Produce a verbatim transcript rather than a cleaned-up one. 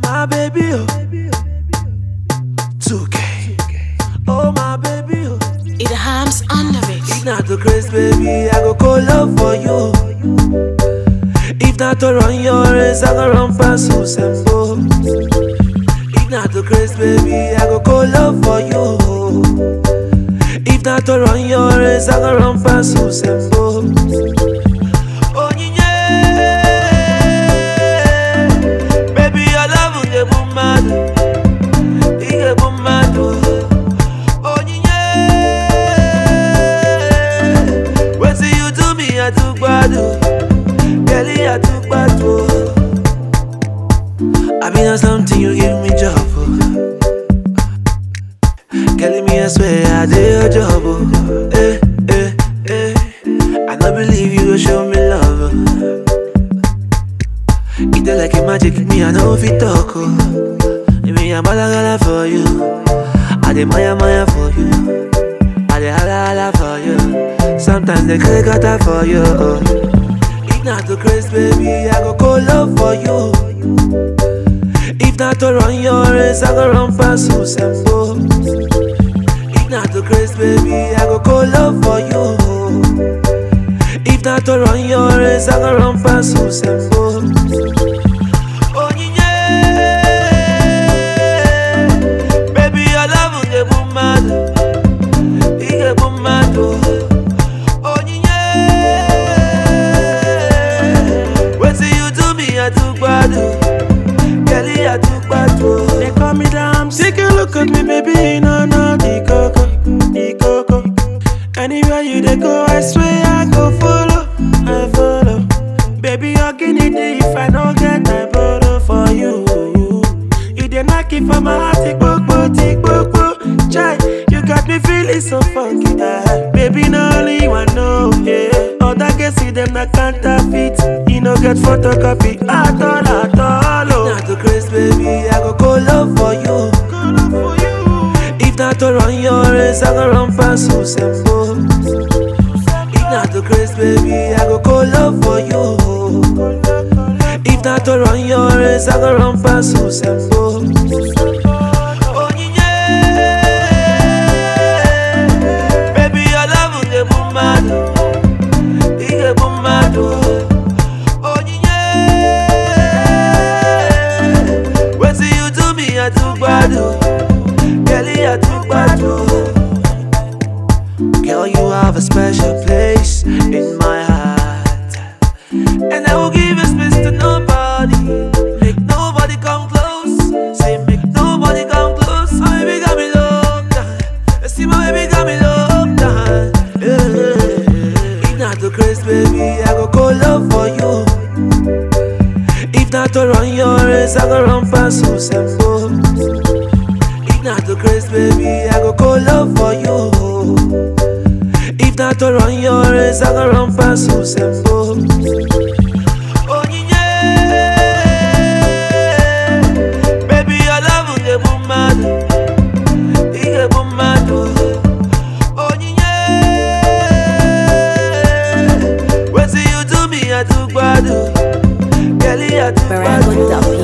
my baby, oh. two K. Oh, my baby, oh. It harms on the beat. If not to Chris, baby, I go call love for you. If not to run your race, I go run past Usain. If not to Chris, baby, I go call love for you. If not to run your race, I go run past Usain. Oh, yeah, baby, your love will get mad. It get mad. Oh, yeah, when see you do me, I do bad. Girlie, I do bad. I been on something, you give me job. Girlie, me I swear I did your job. Eh, eh, eh. I don't believe you go show me love. It like a magic, me I know if it talk. Me I'm balagala for you. I dey maya maya for you. I dey hala hala for you. Sometimes they click out for you. If not to Chris, baby, I go call love for you. If not to run your race, I go run past Usain. If not to Chris, baby, I go call love for you. If not to run your race, I go run past Usain. Oh, yeah, baby, your love will get mad. It get mad. Oh, yeah, when see you do me, I do bad. Girlie, I do bad. They call me Dams. Take a look at me, baby, no, no, the coco, the coco. Anywhere you they go, I swear I go follow, I follow. Baby, you're getting it if I don't get I borrow for you. You did not keep for my heart, tick book, book, tick book, book. Chai, you got me feeling so funky, that baby, no only one know, yeah. All that girls see them that counterfeit. You no get photocopy at all, at all. Oh. If not to Chris, baby, I go call love for you. Call up for you. If not to run your race, I go run past Usain. If not to Chris, baby, I go call love for you. If not to run your race, I go run past Usain. Oh, yeah, baby, your love will get mad. It get mad. Oh, yeah, when see you do me, I do bad. Girlie, I do bad. Girl, you have a special place in my heart, and I will give a space to nobody. Make nobody come close. Say make nobody come close. My baby got me locked down. See my baby got me locked down. Yeah. If not to Chris, baby, I go call love for you. If not to run your race, I go run past Usain. If not to Chris, baby, I go call love for you. If not to run your race, I go run past Usain. Oh, yeah, baby, your love will get mad. It get mad. Oh, yeah, when see you do me, I do bad. Girlie, I do bad.